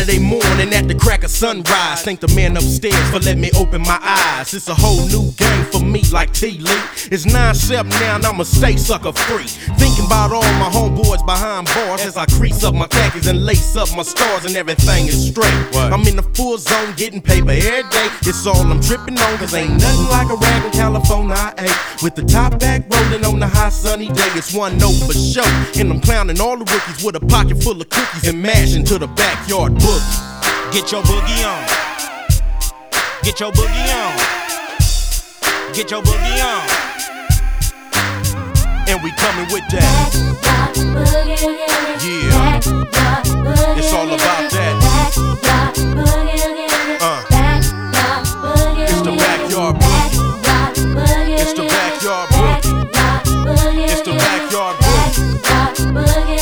Saturday morning at the crack of sunrise. Thank the man upstairs for letting me open my eyes. It's a whole new game for me like T-Lee. It's 9-7 now and I'ma stay sucker free. Thinking about all my homeboys behind bars as I crease up my khakis and lace up my stars and everything is straight. I'm in the full zone getting paper every day. It's all I'm tripping on, cause ain't nothing like a rag in California I ate. With the top back rolling on the hot sunny day. It's 1-0 for sure. And I'm clowning all the rookies with a pocket full of cookies and mashing to the backyard boogie. Get your boogie on. Get your boogie on. Get your boogie on. And we coming with that. Yeah. It's all about that. It's the backyard boogie. It's the backyard boogie. It's the backyard boogie.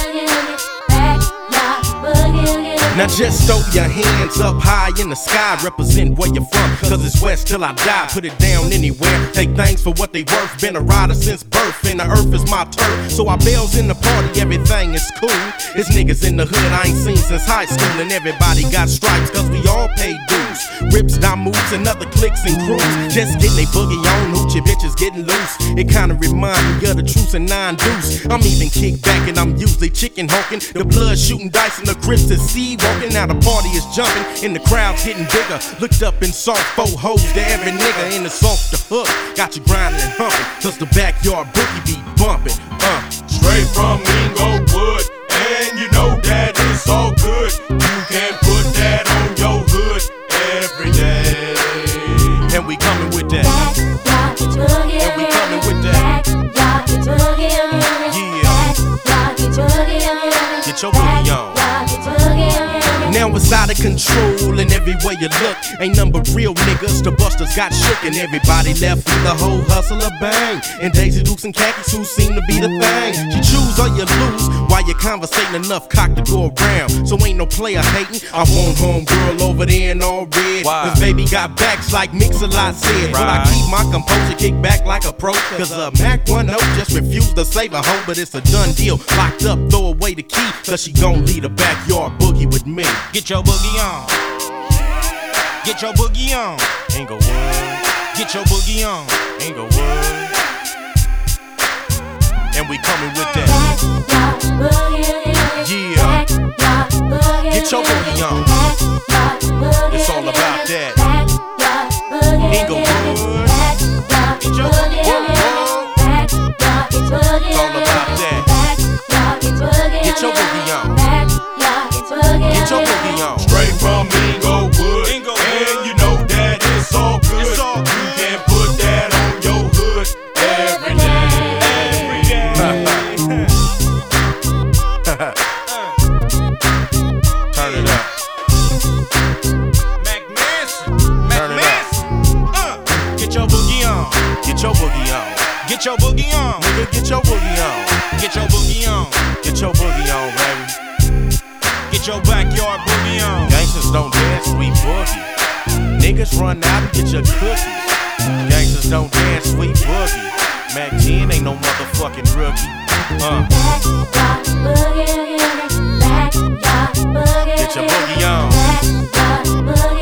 Now just throw your hands up high in the sky. Represent where you're from, cause it's west till I die. Put it down anywhere, take things for what they worth. Been a rider since birth, and the earth is my turf. So I bells in the party, everything is cool. It's niggas in the hood I ain't seen since high school. And everybody got stripes, cause we all pay dues. Rips, dime moves, and other clicks and crews. Just getting they boogie on, hoochie bitches getting loose. It kinda remind me of the truce and 9 deuce. I'm even kicked back and I'm usually chicken honking. The blood shooting dice and the grips to see walking. Now the party is jumping and the crowd's getting bigger. Looked up and saw 4 hoes to every nigga. And it's off the hook, got you grinding and humping. Cause the backyard boogie be bumping. Straight from Inglewood, and you know that it's all good. You can put that on your hood every day. And we coming with that. And we coming with that. Yeah. Get your boogie on. Now it's out of control and every way you look ain't none but real niggas. The busters got shook and everybody left with the whole hustle or bang. And Daisy Dukes and khakis who seem to be the thing. You choose or you lose while you're conversating enough cock to go around. So ain't no player hating. I want homegirl over there in all red. Cause baby got backs like Mix-a-Lot said. But I keep my composure, kick back like a pro. Cause Mac 1-0 just refused to save a hoe. But it's a done deal. Locked up, throw away the key. Cause she gon' lead a backyard boogie with me. Get your boogie on. Get your boogie on. Inglewood. Get your boogie on. Inglewood. And we coming with that. Yeah. Get your boogie on. It's all about that. Inglewood. Get your boogie on. It's all about that. Get your boogie on. Get your boogie on. Straight from Inglewood, and you know that it's all good. It's all good. You can put that on your hood every day. Turn it up. Mac Manson. Get your boogie on. Get your boogie on. Get your boogie on. Nigga, get your boogie on. Get your boogie on. Get your boogie on, baby. Get your backyard boogie on. Gangsters don't dance, we boogie. Niggas run out and get your cookies. Gangsters don't dance, we boogie. Mac 10 ain't no motherfucking rookie. Get your boogie on.